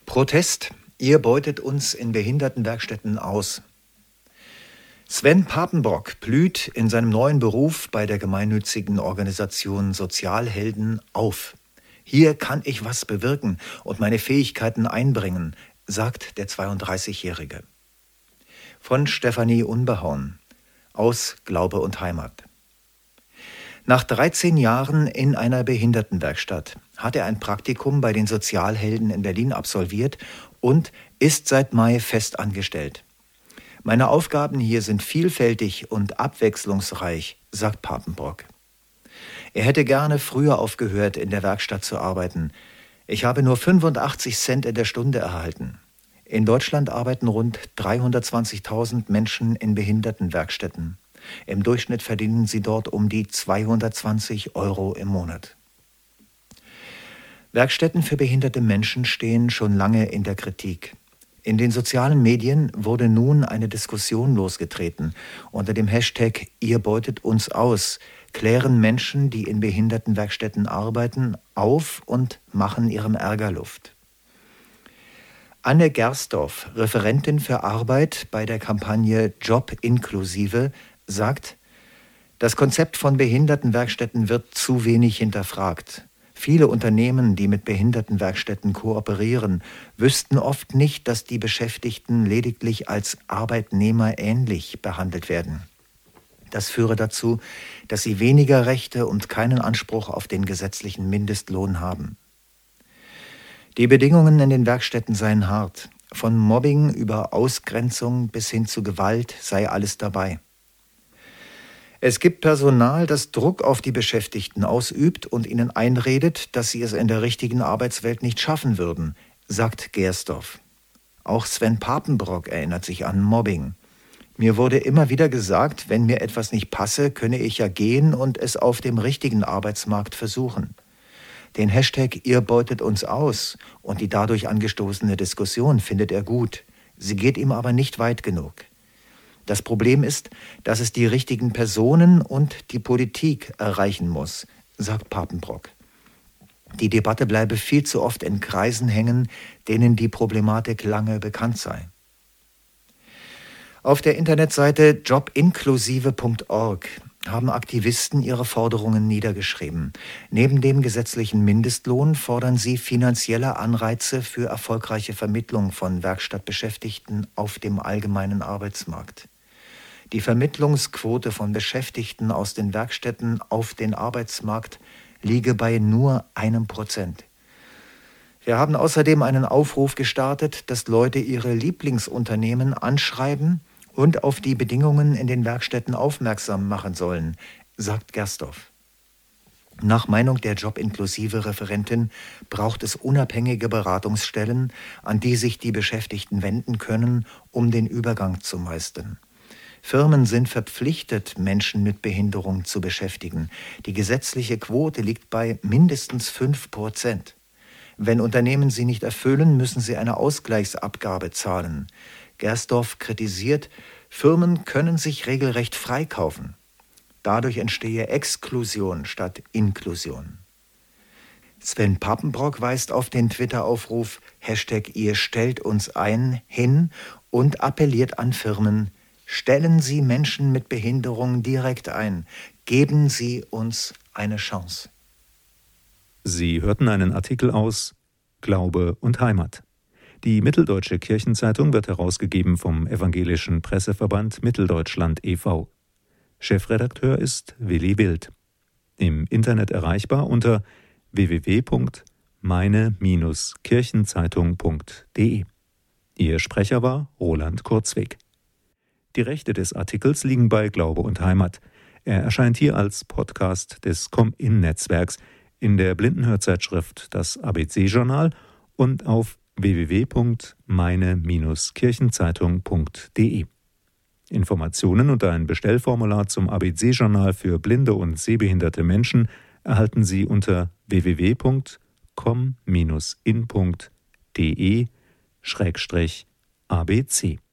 Protest, ihr beutet uns in Behindertenwerkstätten aus. Sven Papenbrock blüht in seinem neuen Beruf bei der gemeinnützigen Organisation Sozialhelden auf. Hier kann ich was bewirken und meine Fähigkeiten einbringen, sagt der 32-Jährige. Von Stefanie Unbehauen aus Glaube und Heimat. Nach 13 Jahren in einer Behindertenwerkstatt hat er ein Praktikum bei den Sozialhelden in Berlin absolviert und ist seit Mai fest angestellt. Meine Aufgaben hier sind vielfältig und abwechslungsreich, sagt Papenbrock. Er hätte gerne früher aufgehört, in der Werkstatt zu arbeiten. Ich habe nur 85 Cent in der Stunde erhalten. In Deutschland arbeiten rund 320.000 Menschen in Behindertenwerkstätten. Im Durchschnitt verdienen sie dort um die 220 € im Monat. Werkstätten für behinderte Menschen stehen schon lange in der Kritik. In den sozialen Medien wurde nun eine Diskussion losgetreten. Unter dem Hashtag #Ihr beutet uns aus klären Menschen, die in Behindertenwerkstätten arbeiten, auf und machen ihrem Ärger Luft. Anne Gersdorf, Referentin für Arbeit bei der Kampagne Job inklusive, sagt, das Konzept von Behindertenwerkstätten wird zu wenig hinterfragt. Viele Unternehmen, die mit Behindertenwerkstätten kooperieren, wüssten oft nicht, dass die Beschäftigten lediglich als Arbeitnehmer ähnlich behandelt werden. Das führe dazu, dass sie weniger Rechte und keinen Anspruch auf den gesetzlichen Mindestlohn haben. Die Bedingungen in den Werkstätten seien hart. Von Mobbing über Ausgrenzung bis hin zu Gewalt sei alles dabei. Es gibt Personal, das Druck auf die Beschäftigten ausübt und ihnen einredet, dass sie es in der richtigen Arbeitswelt nicht schaffen würden, sagt Gersdorf. Auch Sven Papenbrock erinnert sich an Mobbing. Mir wurde immer wieder gesagt, wenn mir etwas nicht passe, könne ich ja gehen und es auf dem richtigen Arbeitsmarkt versuchen. Den Hashtag #Ihr beutet uns aus und die dadurch angestoßene Diskussion findet er gut. Sie geht ihm aber nicht weit genug. Das Problem ist, dass es die richtigen Personen und die Politik erreichen muss, sagt Papenbrock. Die Debatte bleibe viel zu oft in Kreisen hängen, denen die Problematik lange bekannt sei. Auf der Internetseite jobinklusive.org haben Aktivisten ihre Forderungen niedergeschrieben. Neben dem gesetzlichen Mindestlohn fordern sie finanzielle Anreize für erfolgreiche Vermittlung von Werkstattbeschäftigten auf dem allgemeinen Arbeitsmarkt. Die Vermittlungsquote von Beschäftigten aus den Werkstätten auf den Arbeitsmarkt liege bei nur 1%. Wir haben außerdem einen Aufruf gestartet, dass Leute ihre Lieblingsunternehmen anschreiben und auf die Bedingungen in den Werkstätten aufmerksam machen sollen, sagt Gersdorf. Nach Meinung der Job-inklusive-Referentin braucht es unabhängige Beratungsstellen, an die sich die Beschäftigten wenden können, um den Übergang zu meistern. Firmen sind verpflichtet, Menschen mit Behinderung zu beschäftigen. Die gesetzliche Quote liegt bei mindestens 5%. Wenn Unternehmen sie nicht erfüllen, müssen sie eine Ausgleichsabgabe zahlen. Gersdorf kritisiert, Firmen können sich regelrecht freikaufen. Dadurch entstehe Exklusion statt Inklusion. Sven Papenbrock weist auf den Twitter-Aufruf #Ihr stellt uns ein hin und appelliert an Firmen, stellen Sie Menschen mit Behinderung direkt ein. Geben Sie uns eine Chance. Sie hörten einen Artikel aus Glaube und Heimat. Die Mitteldeutsche Kirchenzeitung wird herausgegeben vom Evangelischen Presseverband Mitteldeutschland e.V. Chefredakteur ist Willi Wild. Im Internet erreichbar unter www.meine-kirchenzeitung.de. Ihr Sprecher war Roland Kurzweg. Die Rechte des Artikels liegen bei Glaube und Heimat. Er erscheint hier als Podcast des Com-In-Netzwerks in der Blindenhörzeitschrift Das ABC-Journal und auf www.meine-kirchenzeitung.de. Informationen und ein Bestellformular zum ABC-Journal für blinde und sehbehinderte Menschen erhalten Sie unter www.com-in.de/ABC.